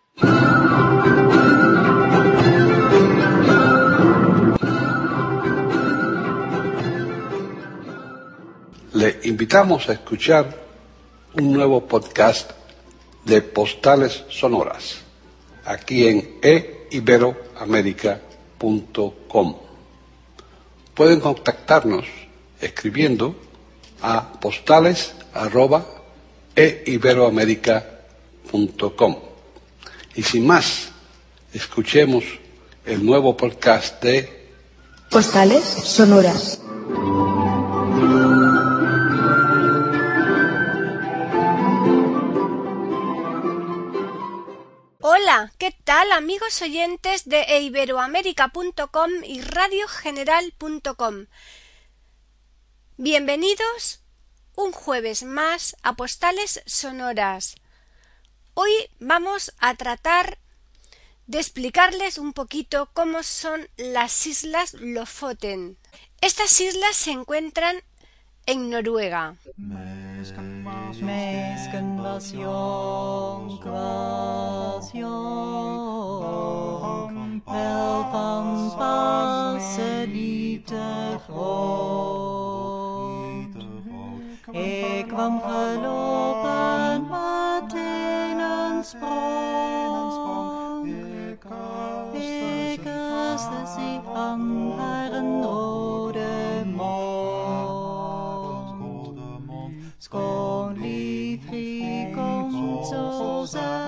Le invitamos a escuchar un nuevo podcast de Postales Sonoras, aquí en eiberoamerica.com. Pueden contactarnos escribiendo a postales@eiberoamerica.com. Y sin más, escuchemos el nuevo podcast de Postales Sonoras. Hola, ¿qué tal amigos oyentes de eiberoamerica.com y radiogeneral.com? Bienvenidos un jueves más a Postales Sonoras. Hoy vamos a tratar de explicarles un poquito cómo son las Islas Lofoten. Estas islas se encuentran en Noruega. Ik kwam gelopen met in een sprong. Ik kuste sie aan haar rode mond. Schoon lief komt zo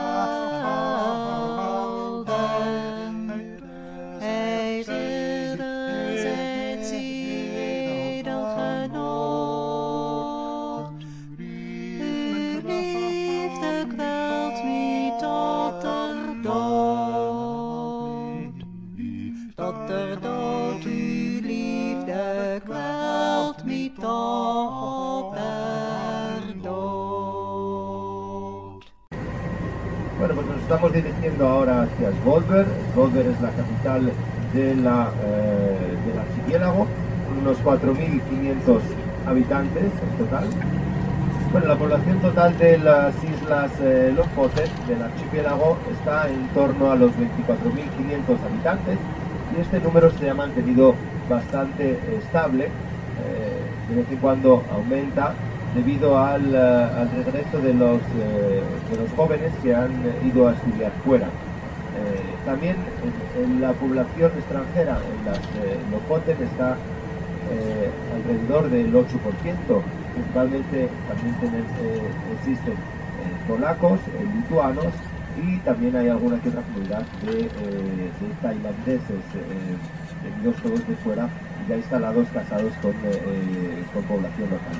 zelden. Hij ridde zet ieder genoot. Uw liefde kwelt me tot er dood. Tot er dood, uw liefde kwelt me tot er dood. Bueno, pues nos estamos dirigiendo ahora hacia Svolvær. Svolvær es la capital del archipiélago, con unos 4.500 habitantes en total. Bueno, la población total de las islas Lofoten, del archipiélago, está en torno a los 24.500 habitantes y este número se ha mantenido bastante estable. De vez en cuando aumenta debido al regreso de los jóvenes que han ido a estudiar fuera. También en la población extranjera en las Lofoten está alrededor del 8%. Principalmente también existen polacos, lituanos y también hay alguna que otra comunidad de tailandeses, venidos todos de fuera y ya instalados, casados con población local.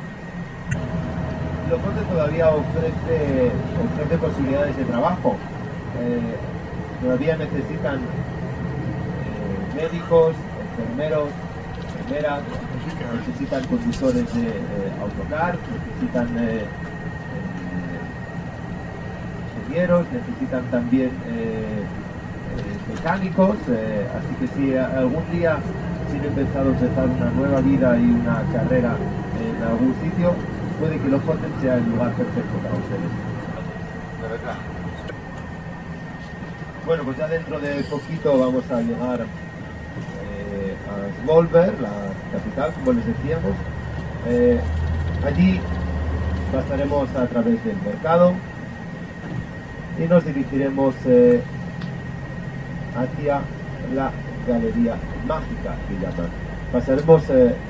Lofoten todavía ofrece posibilidades de trabajo. Todavía necesitan médicos, enfermeros, enfermeras, necesitan conductores de autocar, necesitan ingenieros, necesitan también mecánicos, así que si algún día tienen pensado empezar una nueva vida y una carrera en algún sitio, puede que Lofoten sea el lugar perfecto para ustedes. La verdad. Bueno, pues ya dentro de poquito vamos a llegar a Svolvær, la capital, como les decíamos. Allí pasaremos a través del mercado y nos dirigiremos hacia la Galería Mágica, que llaman. Pasaremos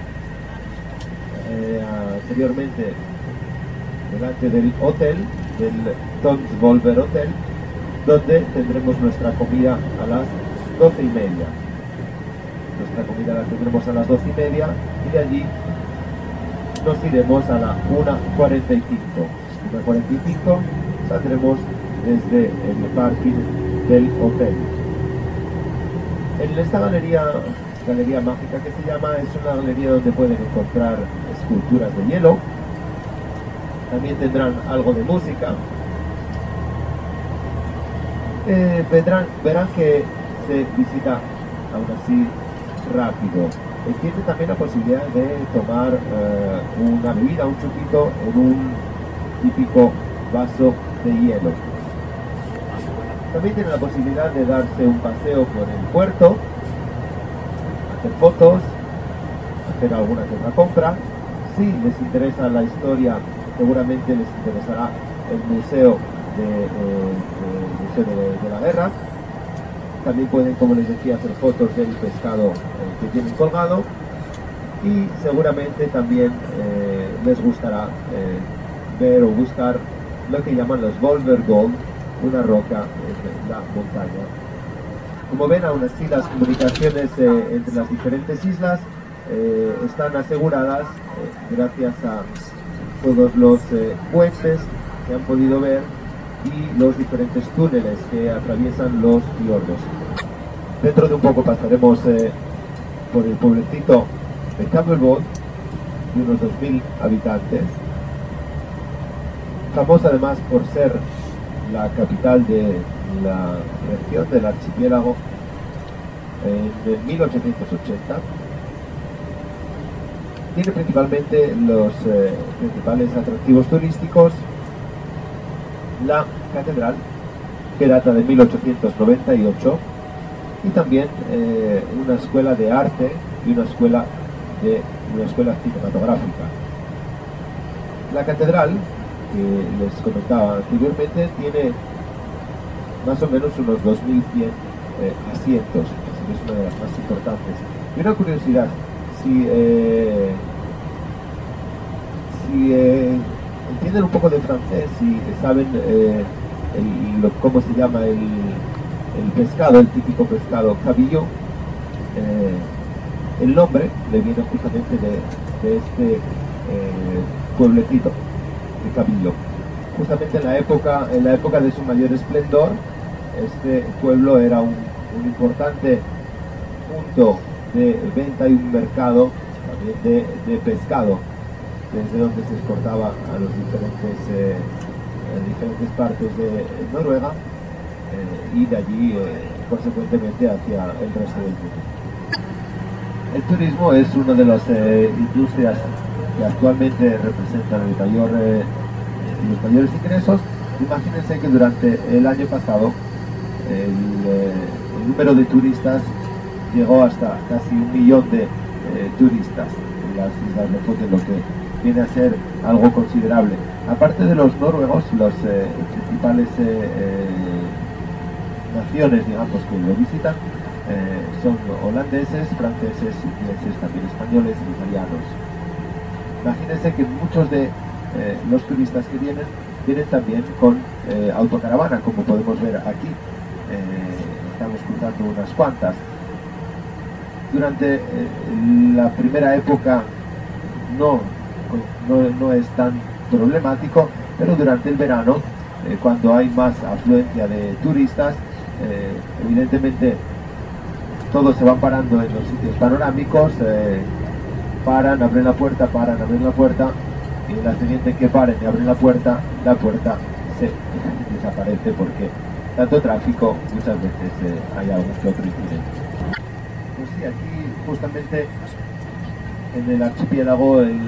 anteriormente delante del hotel, del Svolvær Hotel, donde tendremos nuestra comida a las 12:30. Nuestra comida la tendremos a las 12:30 y de allí nos iremos a la 1:45. 1:45 saldremos desde el parking del hotel. En esta galería mágica que se llama, es una galería donde pueden encontrar esculturas de hielo. También tendrán algo de música. Verán que se visita aún así rápido. Tiene también la posibilidad de tomar una bebida, un chupito en un típico vaso de hielo. También tienen la posibilidad de darse un paseo por el puerto, hacer fotos, hacer alguna que otra compra. Si les interesa la historia, seguramente les interesará el museo de la guerra. También pueden, como les decía, hacer fotos del pescado que tienen colgado, y seguramente también les gustará ver o buscar lo que llaman los Volver Gold, una roca en la montaña. Como ven, aún así las comunicaciones entre las diferentes islas están aseguradas gracias a todos los puentes que han podido ver y los diferentes túneles que atraviesan los fiordos. Dentro de un poco pasaremos por el pueblecito de Campbellboat, de unos 2000 habitantes, famosa además por ser la capital de la región del archipiélago en 1880. Tiene principalmente los principales atractivos turísticos: la catedral, que data de 1898, y también una escuela de arte y una escuela cinematográfica. La catedral, que les comentaba anteriormente, tiene más o menos unos 2100 asientos, así que es una de las más importantes. Y una curiosidad: si entienden un poco de francés y saben cómo se llama el pescado, el típico pescado cabillo, el nombre le viene justamente de este pueblecito de Cabillo. Justamente en la época de su mayor esplendor, este pueblo era un importante punto de venta y un mercado también de pescado, desde donde se exportaba a los diferentes partes de Noruega y de allí consecuentemente hacia el resto del mundo. El turismo es una de las industrias que actualmente representan los mayores ingresos. Imagínense que durante el año pasado el número de turistas llegó hasta casi 1 millón de turistas en las Islas Lofoten, lo que viene a ser algo considerable. Aparte de los noruegos, las principales naciones, digamos, que lo visitan son holandeses, franceses, ingleses, también españoles y italianos. Imagínense que muchos de los turistas que vienen también con autocaravana, como podemos ver aquí. Estamos cruzando unas cuantas. Durante la primera época no es tan problemático, pero durante el verano, cuando hay más afluencia de turistas, evidentemente todos se van parando en los sitios panorámicos, abren la puerta, y en la siguiente que paren y abren la puerta se desaparece porque tanto tráfico, muchas veces hay algún que otro incidente. Pues sí, aquí justamente en el archipiélago el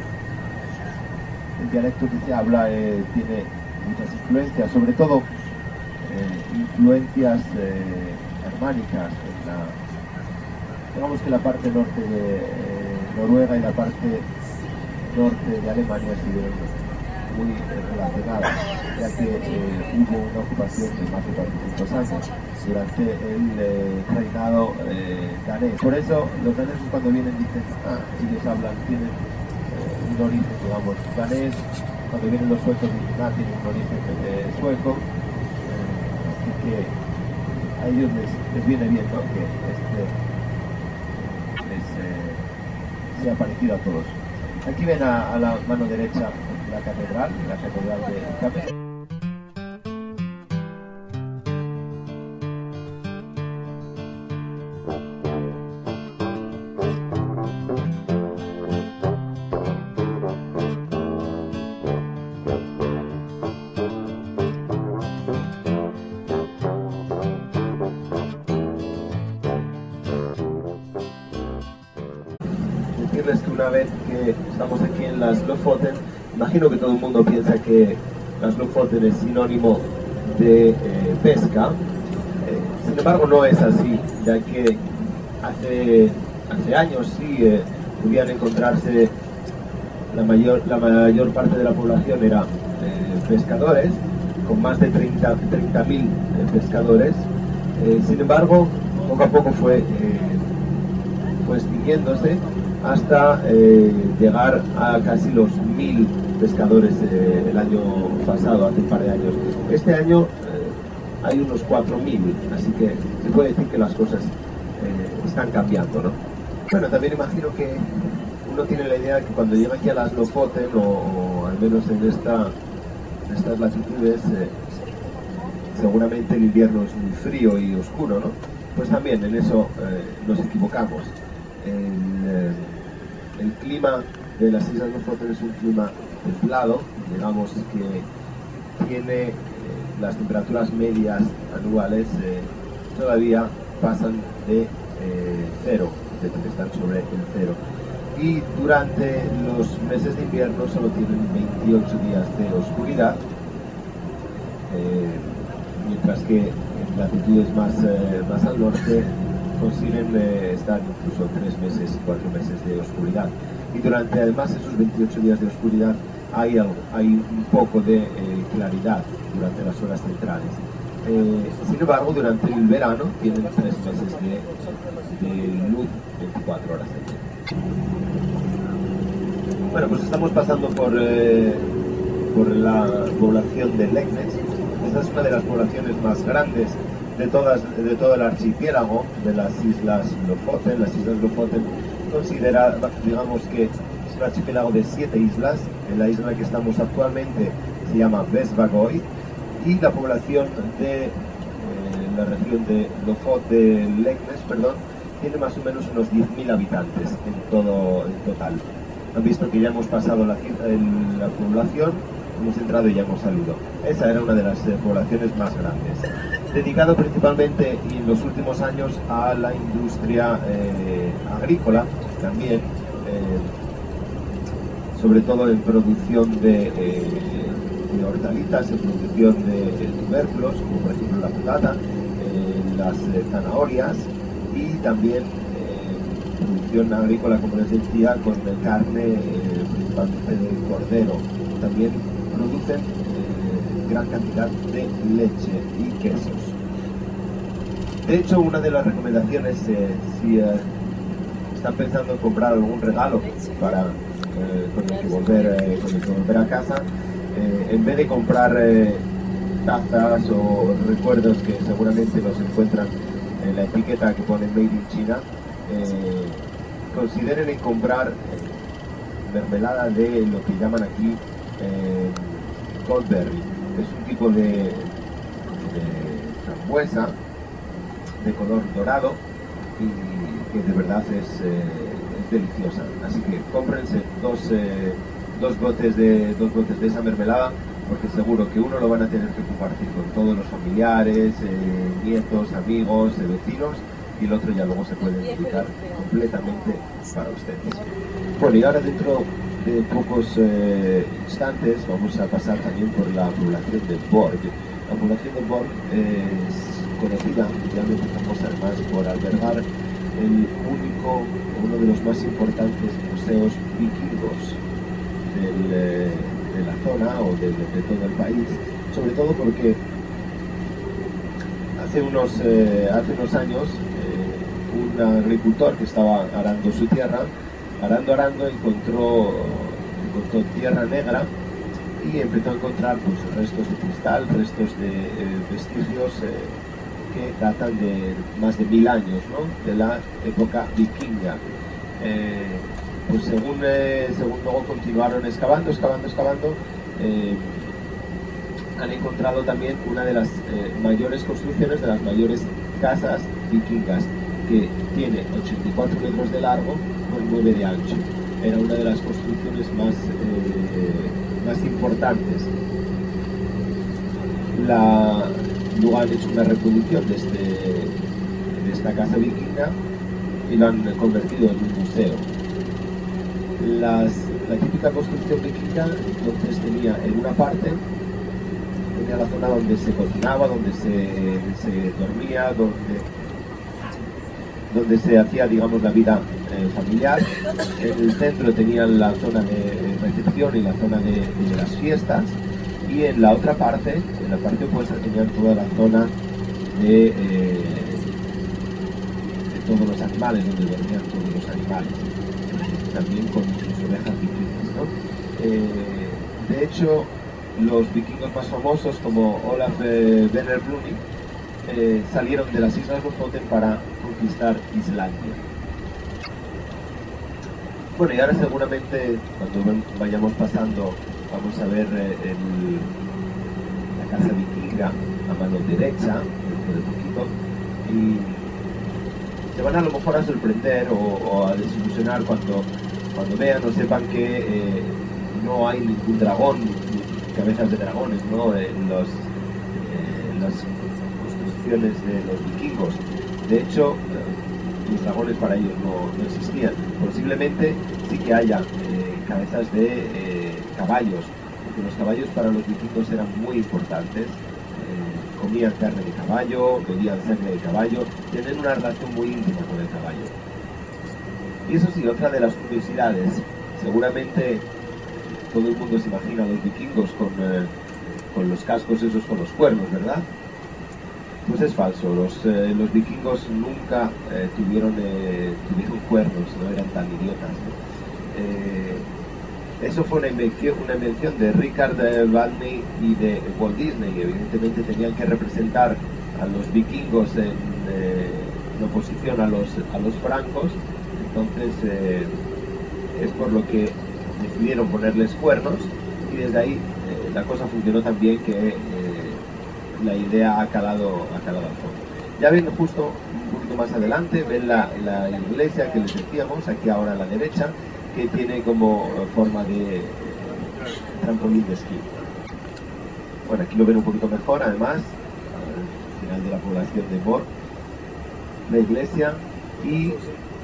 dialecto que se habla tiene muchas influencias, sobre todo influencias germánicas. Digamos que la parte norte de Noruega y la parte norte de Alemania estuvieron muy relacionadas, ya que hubo una ocupación de más de 400 años durante el reinado danés. Por eso los daneses, cuando vienen, dicen, ellos tienen un origen, digamos, danés. Cuando vienen los suecos, dicen, tienen un origen sueco. Así que a ellos les viene bien, ¿no?, que sea parecido a todos. Aquí ven a la mano derecha la catedral de Campbell. Decirles que una vez que estamos aquí en las Lofoten, imagino que todo el mundo piensa que las Lofoten es sinónimo de pesca. Sin embargo, no es así, ya que hace años sí podían encontrarse la mayor parte de la población era pescadores, con más de 30.000 pescadores. Sin embargo, poco a poco fue extinguiéndose hasta llegar a casi los 1.000 pescadores el año pasado, hace un par de años. Este año hay unos 4.000, así que se puede decir que las cosas están cambiando, ¿no? Bueno, también imagino que uno tiene la idea de que cuando llega aquí a las Lofoten, o al menos en estas latitudes, seguramente el invierno es muy frío y oscuro, ¿no? Pues también en eso nos equivocamos. El clima de las Islas Lofoten es un clima templado, digamos que tiene las temperaturas medias anuales todavía pasan de cero, están sobre el cero. Y durante los meses de invierno solo tienen 28 días de oscuridad, mientras que en latitudes más al norte consiguen estar incluso 3 meses, 4 meses de oscuridad. Y durante además esos 28 días de oscuridad hay un poco de claridad durante las horas centrales. Sin embargo, durante el verano tienen 3 meses de luz 24 horas al día. Bueno, pues estamos pasando por la población de Leknes. Esta es una de las poblaciones más grandes de todo el archipiélago de las Islas Lofoten. Las Islas Lofoten considera, digamos que es un archipiélago de 7 islas. En la isla en la que estamos actualmente se llama Vesvagoy, y la población de la región de Leknes, tiene más o menos unos 10.000 habitantes en total. Han visto que ya hemos pasado la población, hemos entrado y ya hemos salido. Esa era una de las poblaciones más grandes, dedicado principalmente en los últimos años a la industria agrícola, también sobre todo en producción de hortalizas, en producción de tubérculos, como por ejemplo la patata, las zanahorias, y también producción agrícola, como les decía, con carne principalmente de cordero. También producen gran cantidad de leche y quesos. De hecho, una de las recomendaciones, si están pensando en comprar algún regalo para con el que volver a casa, en vez de comprar tazas o recuerdos que seguramente los encuentran en la etiqueta que pone Made in China, consideren en comprar mermelada de lo que llaman aquí Goldberry. Es un tipo de frambuesa de color dorado y que de verdad es deliciosa. Así que cómprense dos botes de esa mermelada, porque seguro que uno lo van a tener que compartir con todos los familiares, nietos, amigos, vecinos, y el otro ya luego se puede dedicar completamente para ustedes. Bueno, y ahora dentro de pocos instantes vamos a pasar también por la población de Borg. La población de Borg es conocida mundialmente famosa además por albergar uno de los más importantes museos vikingos de la zona o de todo el país, sobre todo porque hace unos años un agricultor que estaba arando su tierra, arando encontró tierra negra y empezó a encontrar pues, restos de cristal, restos de vestigios que datan de más de 1000 años, ¿no? De la época vikinga. Pues según luego continuaron excavando, han encontrado también una de las mayores construcciones, de las mayores casas vikingas, que tiene 84 metros de largo por 9 de ancho. Era una de las construcciones más importantes. Luego han hecho una reproducción de esta casa vikinga y lo han convertido en un museo. La típica construcción vikinga entonces tenía en una parte tenía la zona donde se cocinaba, donde se dormía, donde se hacía, digamos, la vida familiar. En el centro tenían la zona de recepción y la zona de las fiestas, y en la otra parte, en la parte opuesta, tenían toda la zona de todos los animales, donde dormían todos los animales, también con sus ovejas vikingas, ¿no? De hecho, los vikingos más famosos, como Olaf Vernerbluni, salieron de las Islas Lofoten para conquistar Islandia. Bueno, y ahora seguramente cuando vayamos pasando vamos a ver la casa vikinga a mano derecha, dentro de poquito, y se van a lo mejor a sorprender o a desilusionar cuando vean o sepan que no hay ningún dragón, ni cabezas de dragones, ¿no?, en las construcciones de los vikingos. De hecho, los dragones para ellos no existían. Posiblemente sí que haya cabezas de caballos, porque los caballos para los vikingos eran muy importantes. Comían carne de caballo, bebían sangre de caballo, tienen una relación muy íntima con el caballo. Y eso sí, otra de las curiosidades, seguramente todo el mundo se imagina a los vikingos con los cascos esos con los cuernos, ¿verdad? Pues es falso, los vikingos nunca tuvieron cuernos, no eran tan idiotas, ¿no? Eso fue una invención de Richard Wagner y de Walt Disney. Evidentemente tenían que representar a los vikingos en oposición a los francos, entonces es por lo que decidieron ponerles cuernos, y desde ahí la cosa funcionó tan bien que la idea ha calado al fondo. Ya ven, justo un poquito más adelante, ven la iglesia que les decíamos, aquí ahora a la derecha, que tiene como forma de trampolín de esquí. Bueno, aquí lo ven un poquito mejor, además, al final de la población de Borg, la iglesia, y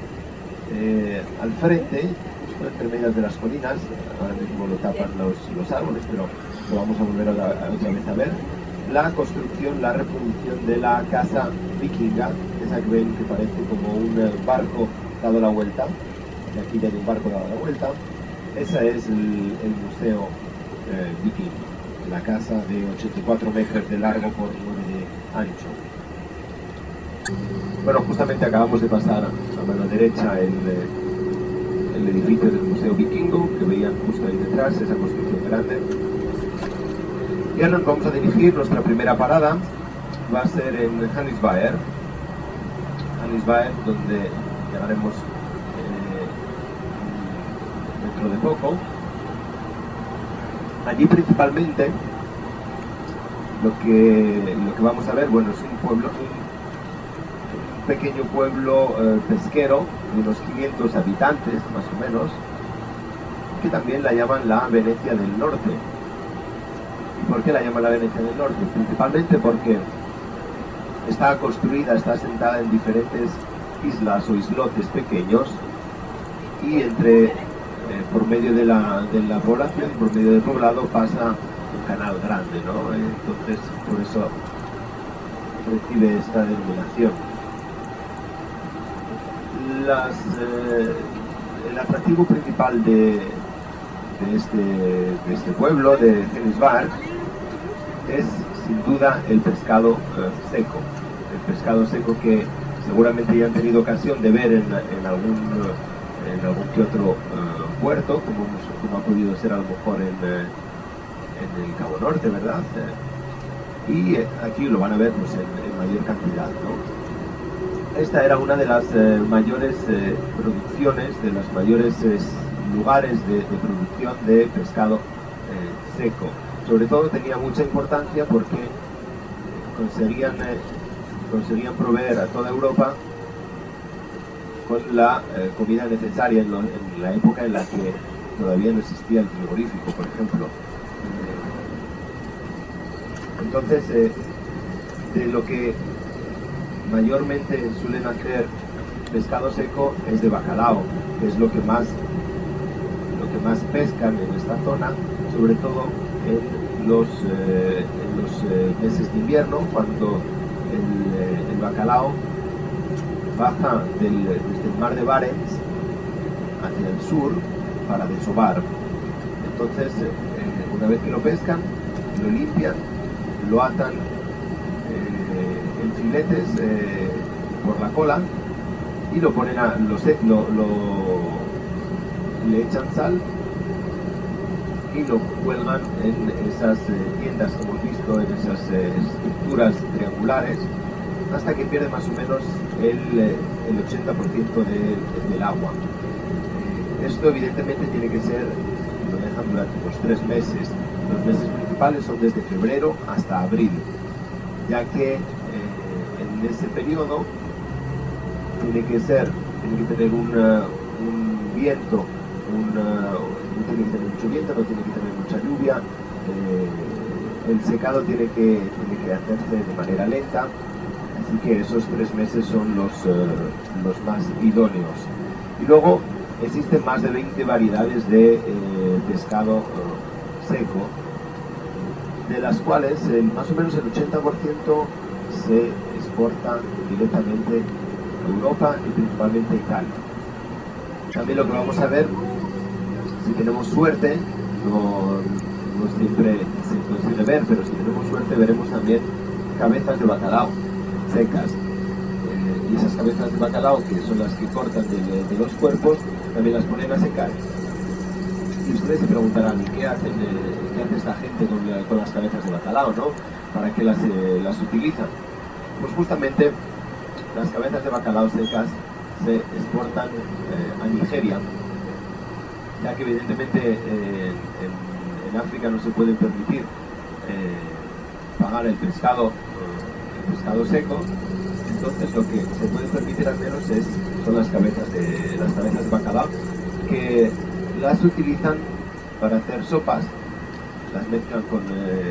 al frente, entre medias de las colinas, ahora mismo lo tapan los árboles, pero lo vamos a volver otra vez a ver, la construcción, la reproducción de la casa vikinga, esa que ven que parece como un barco dado la vuelta. Y aquí ya hay un barco dado la vuelta. Esa es el museo vikingo, la casa de 84 metros de largo por 9 de ancho. Bueno, justamente acabamos de pasar a mano derecha el edificio del museo vikingo, que veían justo ahí detrás, esa construcción grande. Y ahora nos vamos a dirigir, nuestra primera parada va a ser en Hannisvaer, donde llegaremos dentro de poco. Allí principalmente lo que vamos a ver, bueno, es un pequeño pueblo pesquero de unos 500 habitantes, más o menos, que también la llaman la Venecia del Norte. ¿Y por qué la llaman la Venecia del Norte? Principalmente porque está construida, está asentada en diferentes islas o islotes pequeños, y por medio de la población, por medio del poblado, pasa un canal grande, ¿no? Entonces, por eso recibe esta denominación. El atractivo principal de este pueblo, de Hannisvaer, es sin duda el pescado seco. El pescado seco que seguramente ya han tenido ocasión de ver en algún que otro puerto, como ha podido ser a lo mejor en el Cabo Norte, ¿verdad? Y aquí lo van a ver pues, en mayor cantidad, ¿no? Esta era una de las mayores producciones, de los mayores lugares de producción de pescado seco. Sobre todo tenía mucha importancia porque conseguían proveer a toda Europa con la comida necesaria en la época en la que todavía no existía el frigorífico, por ejemplo. Entonces, de lo que mayormente suelen hacer pescado seco es de bacalao, que es lo que más pescan en esta zona, sobre todo en en los meses de invierno, cuando el bacalao baja desde el mar de Barents hacia el sur para desovar. Entonces, una vez que lo pescan, lo limpian, lo atan en filetes por la cola y lo ponen le echan sal y lo cuelgan en esas tiendas que hemos visto, en esas estructuras triangulares, hasta que pierde más o menos el 80% del agua. Esto evidentemente tiene que ser, lo dejan durante los 3 meses. Los meses principales son desde febrero hasta abril, ya que en ese periodo tiene que tener un viento, no tiene que tener mucho viento, no tiene que tener mucha lluvia, el secado tiene que hacerse de manera lenta, así que esos 3 meses son los más idóneos. Y luego existen más de 20 variedades de pescado seco, de las cuales más o menos el 80% se exporta directamente a Europa y principalmente a Italia. También lo que vamos a ver, si tenemos suerte, no siempre se consigue ver, pero si tenemos suerte veremos también cabezas de bacalao secas. Y esas cabezas de bacalao, que son las que cortan de los cuerpos, también las ponen a secar. Y ustedes se preguntarán, ¿y qué hace esta gente con las cabezas de bacalao, ¿no? ¿Para qué las utilizan? Pues justamente las cabezas de bacalao secas se exportan a Nigeria, ya que evidentemente en África no se puede permitir pagar el pescado seco. Entonces lo que se puede permitir al menos son las cabezas de bacalao, que las utilizan para hacer sopas, las mezclan con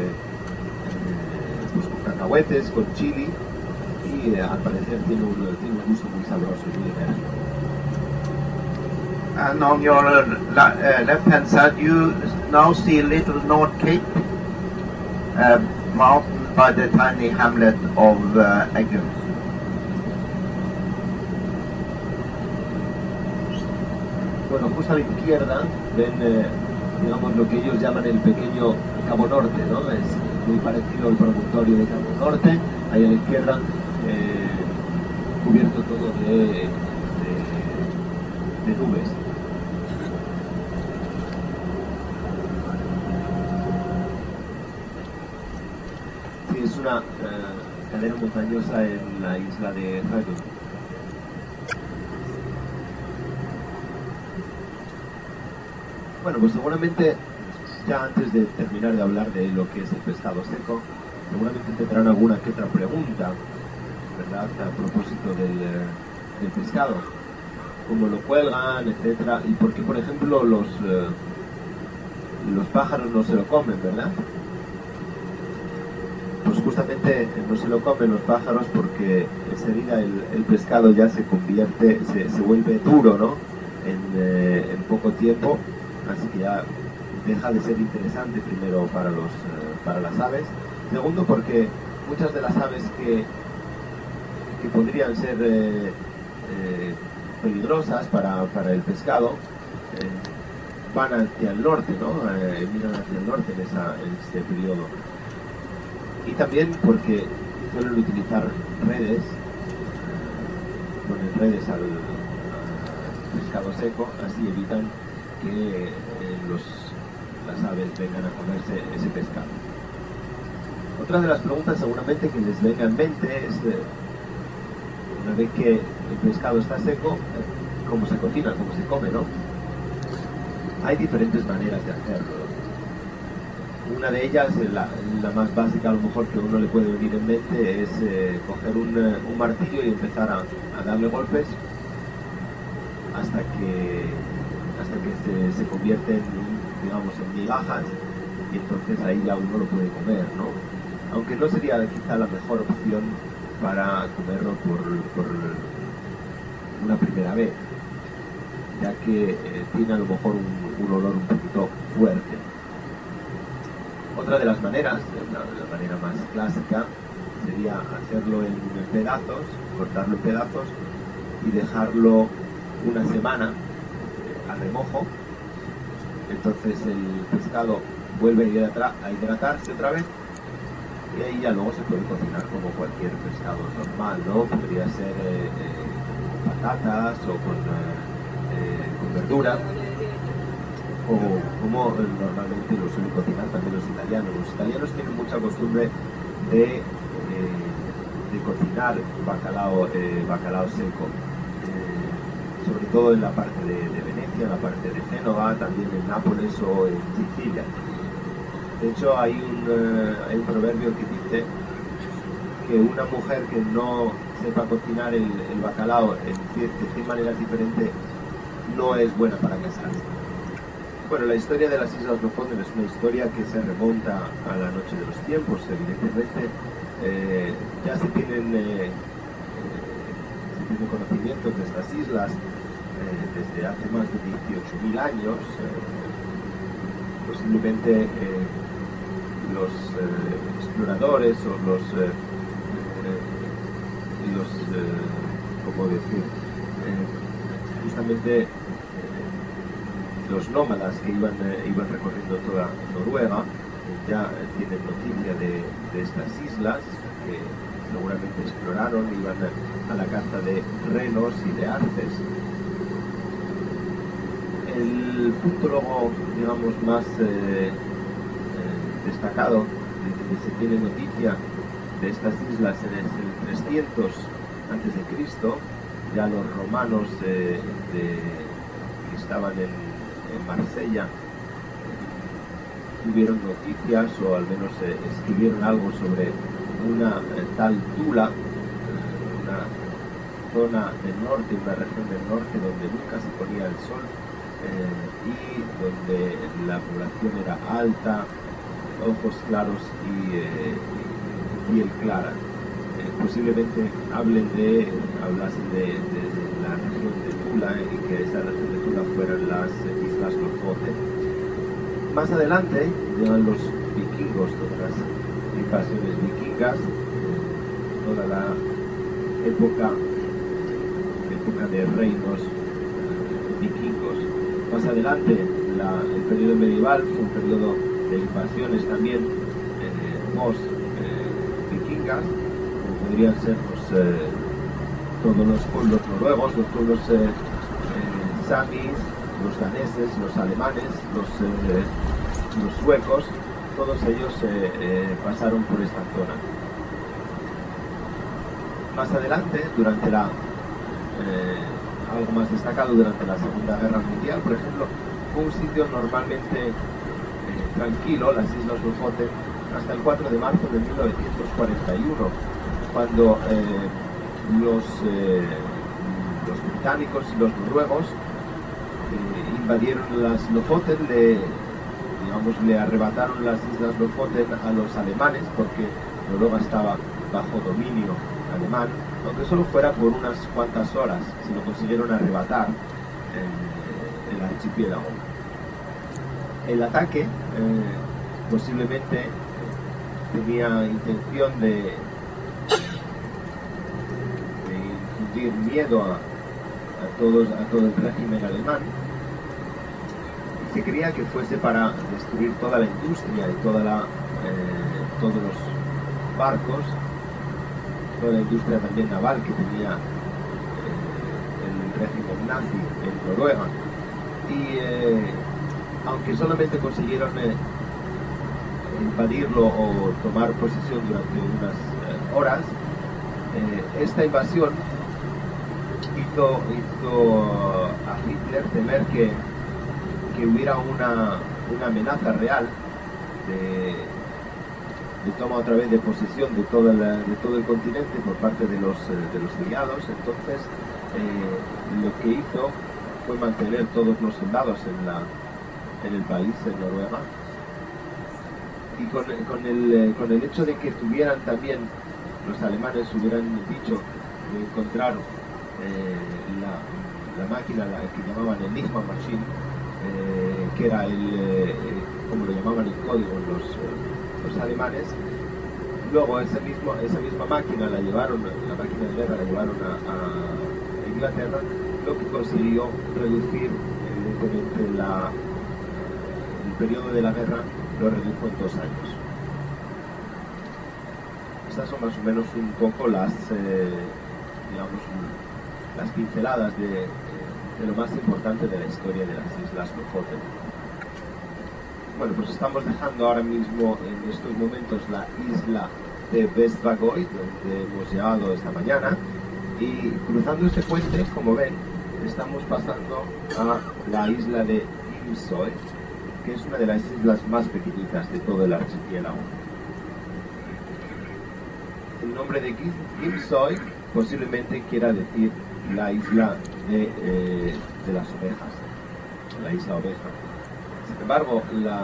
cacahuetes, con chili, y al parecer tiene un gusto muy sabroso y muy interesante. And on your left-hand side, you now see Little North Cape, mountain by the tiny hamlet of Eggum. Bueno, justo a la izquierda ven, digamos, lo que ellos llaman el pequeño Cabo Norte, ¿no? Es muy parecido al promontorio de Cabo Norte. Ahí a la izquierda, cubierto todo de nubes. Sí, es una cadena montañosa en la isla de Eggum. Bueno, pues seguramente, ya antes de terminar de hablar de lo que es el pescado seco, seguramente tendrán alguna que otra pregunta, ¿verdad?, a propósito del pescado. Cómo lo cuelgan, etcétera, y por qué, por ejemplo, los pájaros no se lo comen, ¿verdad? Pues justamente no se lo comen los pájaros porque enseguida el pescado ya se vuelve duro, ¿no?, en poco tiempo. Así que ya deja de ser interesante, primero para las aves, segundo porque muchas de las aves que podrían ser peligrosas para el pescado van hacia el norte, ¿no? Miran hacia el norte en este periodo. Y también porque suelen utilizar redes, ponen redes al pescado seco, así evitan que las aves vengan a comerse ese pescado. Otra de las preguntas seguramente que les venga en mente es, una vez que el pescado está seco, ¿cómo se cocina, cómo se come, no? Hay diferentes maneras de hacerlo. Una de ellas, la más básica a lo mejor que uno le puede venir en mente, es coger un martillo y empezar a darle golpes hasta que se convierte en migajas, y entonces ahí ya uno lo puede comer, ¿no? Aunque no sería quizá la mejor opción para comerlo por una primera vez, ya que tiene a lo mejor un olor un poquito fuerte. Otra de las maneras, la manera más clásica, sería hacerlo en pedazos, cortarlo en pedazos y dejarlo una semana a remojo. Entonces el pescado vuelve a hidratarse otra vez y ahí ya luego se puede cocinar como cualquier pescado normal, ¿no? Podría ser con patatas o con verdura, o como normalmente lo suelen cocinar también los italianos. Los italianos tienen mucha costumbre de cocinar bacalao seco, sobre todo en la parte de Venecia, en la parte de Génova, también en Nápoles o en Sicilia. De hecho hay un proverbio que dice que una mujer que no sepa cocinar el bacalao de 100 maneras diferentes no es buena para casarse. Bueno, la historia de las Islas Lofoten es una historia que se remonta a la noche de los tiempos. Evidentemente ya se tienen conocimientos de estas islas desde hace más de 18.000 años. Posiblemente los exploradores o ¿cómo decir? Justamente los nómadas que iban recorriendo toda Noruega ya tienen noticia de estas islas que seguramente exploraron, iban a la caza de renos y de arces. El punto luego, digamos, más destacado de que se tiene noticia de estas islas en el 300 a.C., ya los romanos que estaban en Marsella tuvieron noticias, o al menos escribieron algo sobre una tal Tula, una zona del norte, una región del norte donde nunca se ponía el sol y donde la población era alta, ojos claros y piel clara. Posiblemente hablasen de la región de Tula y que esa región de Tula fueran las Islas Lofoten. Más adelante llegan los vikingos, todas las invasiones vikingas, toda la época de reinos vikingos. Más adelante el periodo medieval fue un periodo de invasiones también vikingas, como podrían ser todos los pueblos noruegos, los pueblos samis, los daneses, los alemanes, los suecos, todos ellos pasaron por esta zona. Más adelante, durante algo más destacado durante la Segunda Guerra Mundial, por ejemplo, fue un sitio normalmente tranquilo, las Islas Lofoten, hasta el 4 de marzo de 1941, cuando los británicos y los noruegos invadieron las Lofoten, le arrebataron las Islas Lofoten a los alemanes, porque Noruega estaba bajo dominio alemán, aunque solo fuera por unas cuantas horas, se lo consiguieron arrebatar el archipiélago. El ataque posiblemente tenía intención de infundir miedo a todo el régimen alemán. Se creía que fuese para destruir toda la industria y todos los barcos, toda la industria también naval que tenía el régimen nazi en Noruega. Y aunque solamente consiguieron invadirlo o tomar posesión durante unas horas, esta invasión hizo a Hitler temer que hubiera una amenaza real de toma otra vez de posesión de todo el continente por parte de los aliados. Entonces lo que hizo fue mantener todos los soldados en el país, en Noruega, y con el hecho de que tuvieran también, los alemanes hubieran dicho de encontrar la máquina, la que llamaban Enigma Machine, que era como lo llamaban en código los alemanes. Luego esa misma máquina la máquina de guerra la llevaron a Inglaterra, lo que consiguió reducir evidentemente el periodo de la guerra, lo redujo en 2 años. Estas son más o menos un poco las pinceladas de lo más importante de la historia de las Islas Lofoten. Bueno, pues estamos dejando ahora mismo, en estos momentos, la isla de Vestvågøy, donde hemos llegado esta mañana, y cruzando este puente, como ven, estamos pasando a la isla de Gimsøy, que es una de las islas más pequeñitas de todo el archipiélago. El nombre de Gimsøy posiblemente quiera decir la isla de las ovejas, la isla oveja. Sin embargo,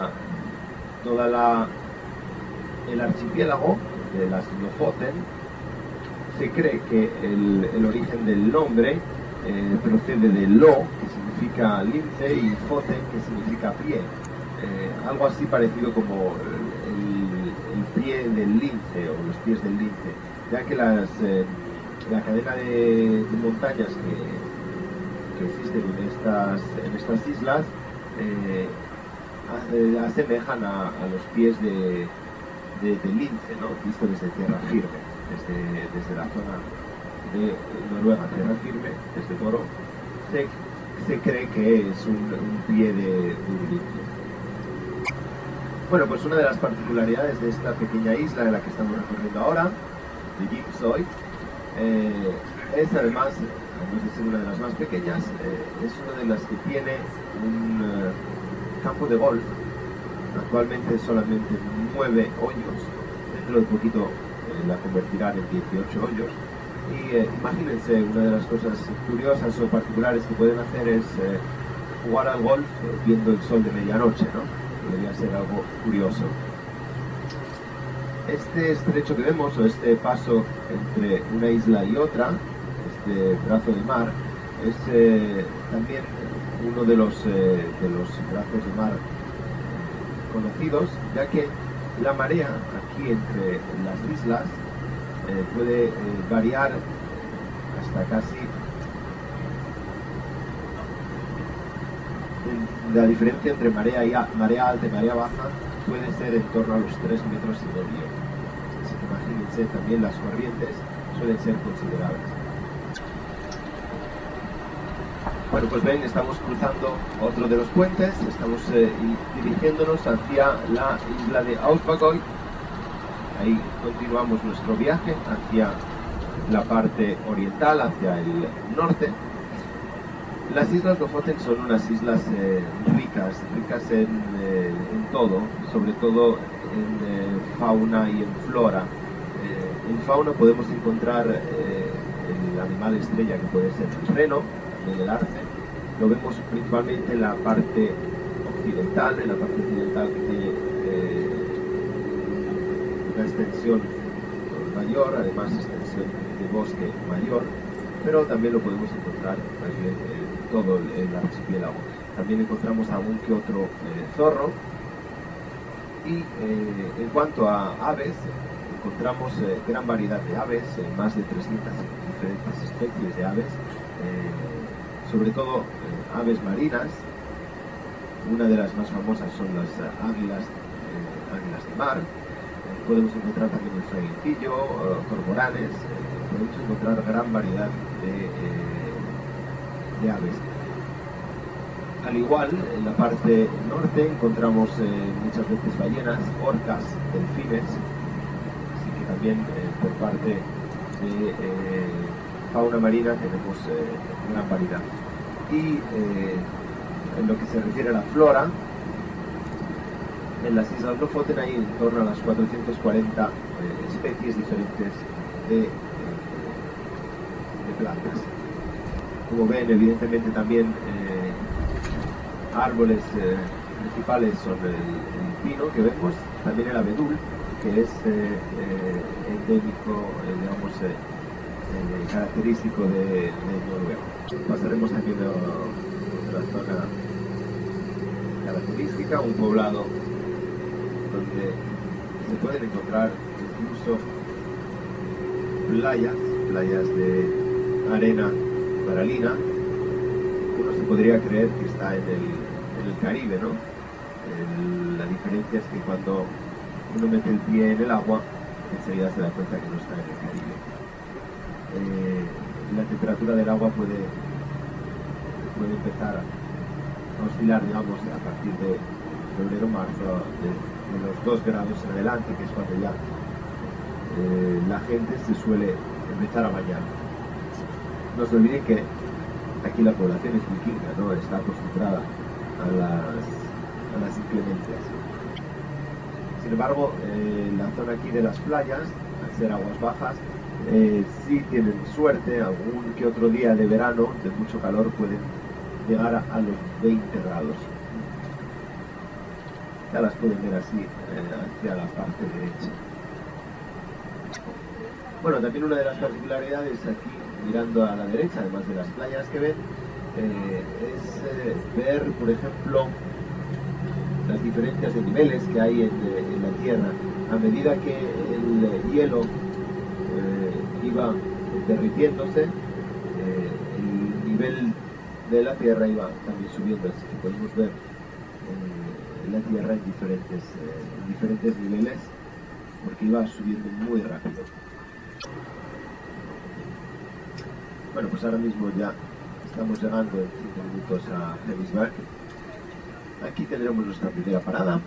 el archipiélago de las Lofoten, se cree que el origen del nombre procede de lo, que significa lince, y foten, que significa pie. Algo así parecido como el pie del lince o los pies del lince, ya que la cadena de montañas que existen en estas islas asemejan a los pies de lince, ¿no? Visto desde tierra firme, desde la zona de Noruega, tierra firme, desde Toro, se cree que es un pie de un lince. Bueno, pues una de las particularidades de esta pequeña isla en la que estamos recorriendo ahora, de Gimsøy, es además de ser una de las más pequeñas, es una de las que tiene un campo de golf, actualmente solamente 9 hoyos, dentro de poquito la convertirán en 18 hoyos, y imagínense, una de las cosas curiosas o particulares que pueden hacer es jugar al golf viendo el sol de medianoche, ¿no? Debería ser algo curioso. Este estrecho que vemos, o este paso entre una isla y otra, este brazo de mar, es también uno de los brazos de mar conocidos, ya que la marea aquí entre las islas puede variar hasta casi, la diferencia entre marea alta y marea baja puede ser en torno a los 3,5 metros. Así que imagínense, también las corrientes suelen ser considerables. Bueno, pues ven, estamos cruzando otro de los puentes, estamos dirigiéndonos hacia la isla de Austvågøy. Ahí continuamos nuestro viaje hacia la parte oriental, hacia el norte. Las Islas Lofoten son unas islas ricas en todo, sobre todo en fauna y en flora. En fauna podemos encontrar el animal estrella, que puede ser el reno, en el arce. Lo vemos principalmente en la parte occidental, que tiene una extensión mayor, además extensión de bosque mayor, pero también lo podemos encontrar también en todo el archipiélago. También encontramos algún que otro zorro, y en cuanto a aves, encontramos gran variedad de aves, más de 300 diferentes especies de aves, sobre todo aves marinas. Una de las más famosas son las águilas de mar. Podemos encontrar también el fraguecillo, cormoranes, podemos encontrar gran variedad de aves. Al igual, en la parte norte encontramos muchas veces ballenas, orcas, delfines, así que también por parte de fauna marina tenemos gran variedad. Y en lo que se refiere a la flora, en las Islas Lofoten hay en torno a las 440 especies diferentes de plantas. Como ven, evidentemente también árboles principales son el pino que vemos, también el abedul, que es endémico, digamos, característico de Noruega. Pasaremos también a otra zona característica, un poblado donde se pueden encontrar incluso playas de arena coralina. Uno se podría creer que está en el Caribe, ¿no? La diferencia es que cuando uno mete el pie en el agua, enseguida se da cuenta que no está en el Caribe. La temperatura del agua puede empezar a oscilar, digamos, a partir de febrero-marzo, de los 2 grados en adelante, que es cuando ya la gente se suele empezar a bañar. No se olviden que aquí la población es vikinga, ¿no? Está acostumbrada a las inclemencias. Sin embargo, la zona aquí de las playas, al ser aguas bajas, sí tienen suerte. Algún que otro día de verano de mucho calor pueden llegar a los 20 grados. Ya las pueden ver así hacia la parte derecha. Bueno, también una de las particularidades aquí, mirando a la derecha, además de las playas que ven, es ver, por ejemplo, las diferencias de niveles que hay en la Tierra. A medida que el hielo iba derritiéndose, el nivel de la Tierra iba también subiendo, así que podemos ver la Tierra en diferentes niveles, porque iba subiendo muy rápido. Bueno, pues ahora mismo ya estamos llegando en 5 minutos a Hemisberg. Aquí tendremos nuestra primera parada.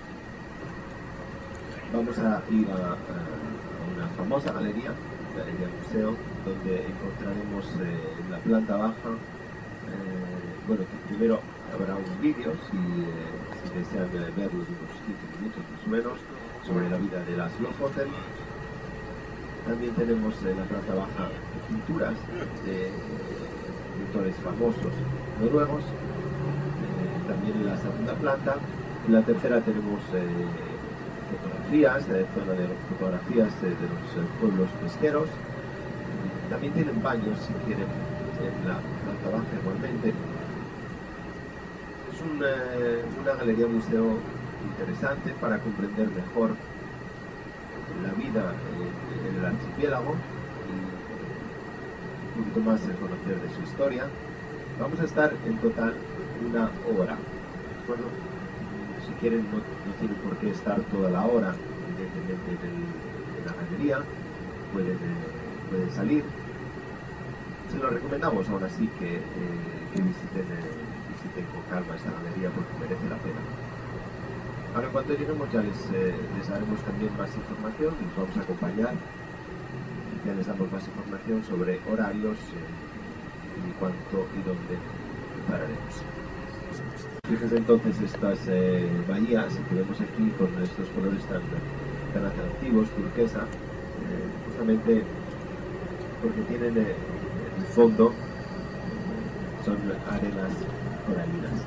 Vamos a ir a una famosa galería museo, donde encontraremos en la planta baja, bueno, que primero habrá un vídeo, si desean verlo, de unos 15 minutos más o menos, sobre la vida de las Lofoten. También tenemos en la planta baja pinturas de pintores famosos noruegos. También en la segunda planta. En la tercera tenemos fotografías, zona de fotografías de los pueblos pesqueros. También tienen baños, si quieren, en la planta baja igualmente. Es una galería museo interesante para comprender mejor la vida en el archipiélago y un poquito más en conocer de su historia. Vamos a estar en total 1 hora, ¿de acuerdo? Si quieren, no tienen por qué estar toda la hora, evidentemente, en la galería. Pueden salir. Se lo recomendamos aún así que visiten con calma esta galería, porque merece la pena. Ahora, en cuanto lleguemos, ya les daremos también más información, les vamos a acompañar, ya les damos más información sobre horarios y cuánto y dónde pararemos. Fíjense entonces estas bahías que vemos aquí con estos colores tan atractivos, turquesa, justamente porque tienen el fondo, son arenas coralinas.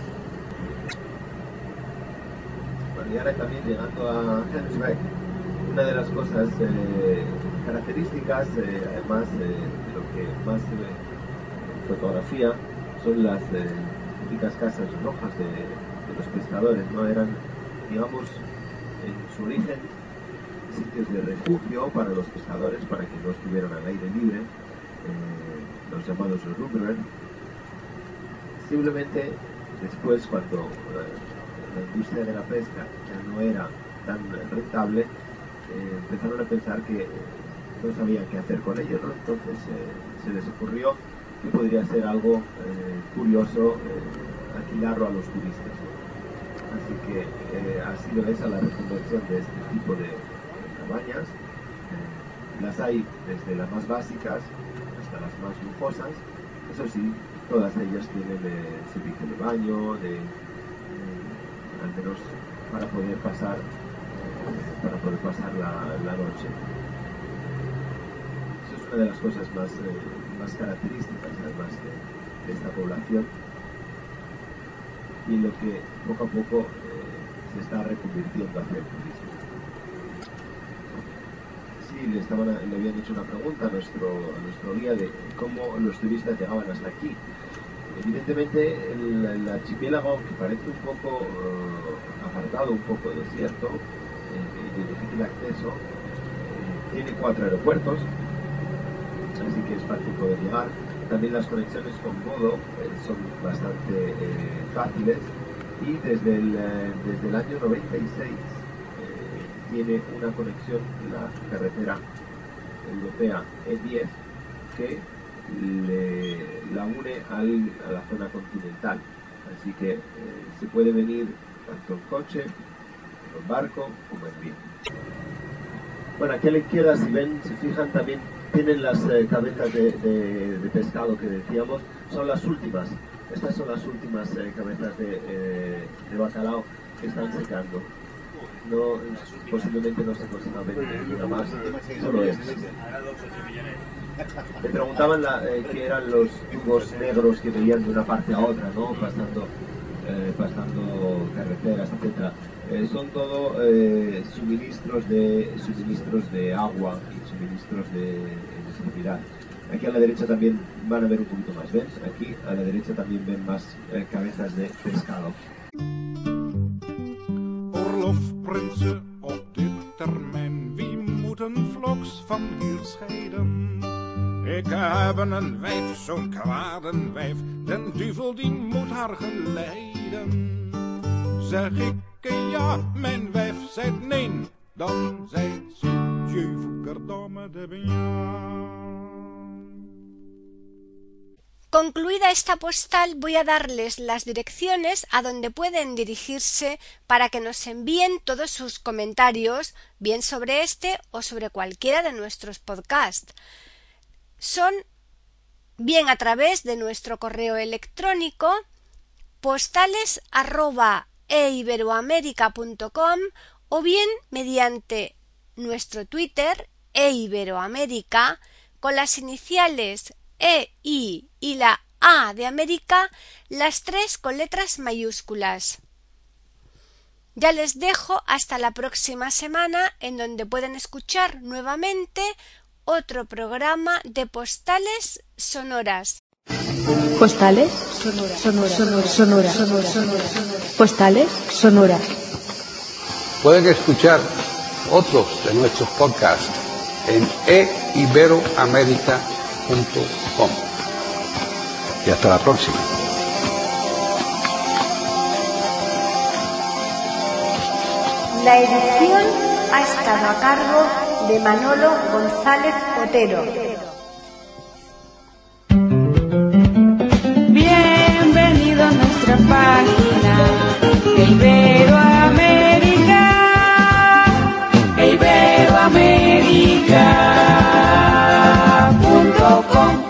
Bueno, y ahora también llegando a Hemisberg, una de las cosas características, además de lo que más se ve en fotografía, son las típicas casas rojas de los pescadores, ¿no? Eran, digamos, en su origen, sitios de refugio para los pescadores, para que no estuvieran al aire libre, los llamados Rumbrern. Simplemente después, cuando la industria de la pesca ya no era tan rentable, empezaron a pensar que no sabían qué hacer con ellos, ¿no? Entonces se les ocurrió que podría ser algo curioso alquilarlo a los turistas. Así que ha sido esa la reconversión de este tipo de cabañas. Las hay desde las más básicas hasta las más lujosas. Eso sí, todas ellas tienen servicio de baño, al menos para poder pasar la noche. Eso es una de las cosas más características, además de esta población, y lo que poco a poco se está reconvirtiendo hacia el turismo. Sí, le habían hecho una pregunta a nuestro guía de cómo los turistas llegaban hasta aquí. Evidentemente el archipiélago, que parece un poco apartado, un poco desierto, de difícil acceso. Tiene 4 aeropuertos, así que es fácil poder llegar. También las conexiones con Bodo son bastante fáciles, y desde el año 96 tiene una conexión, la carretera europea E10, que la une a la zona continental. Así que se puede venir tanto en coche, en barco, como en bien. Bueno, aquí a la izquierda, si fijan, también tienen las cabezas de pescado que decíamos. Son las últimas. Estas son las últimas cabezas de bacalao que están secando. No, posiblemente no se consiga vender ninguna más, solo estas. Me preguntaban qué eran los tubos negros que veían de una parte a otra, ¿no? Pasando carreteras, etcétera. Son todo suministros de agua y suministros de electricidad. Aquí a la derecha también van a ver un poquito más, ¿ven? Aquí a la derecha también ven más cabezas de pescado. Orlof, prinsen, op dit termijn, wie moeten vlogs van hier scheiden? Ik heb een wijf, zo'n kwaden wijf, den duivel die moet haar geleiden. Zeg ik ja, mijn wijf zegt nee, dan zegt ze, je verdomme de benja. Concluida esta postal, voy a darles las direcciones a donde pueden dirigirse para que nos envíen todos sus comentarios, bien sobre este o sobre cualquiera de nuestros podcasts. Son bien a través de nuestro correo electrónico postales@eiberoamerica.com o bien mediante nuestro Twitter eiberoamerica con las iniciales EI y la A de América, las 3 con letras mayúsculas. Ya les dejo hasta la próxima semana, en donde pueden escuchar nuevamente otro programa de Postales Sonoras. Postales sonoras. Postales sonoras. Pueden escuchar otros de nuestros podcasts en eiberoamerica.com. Y hasta la próxima. La edición ha estado a cargo de Manolo González Otero. Bienvenido a nuestra página de iberoamerica.com.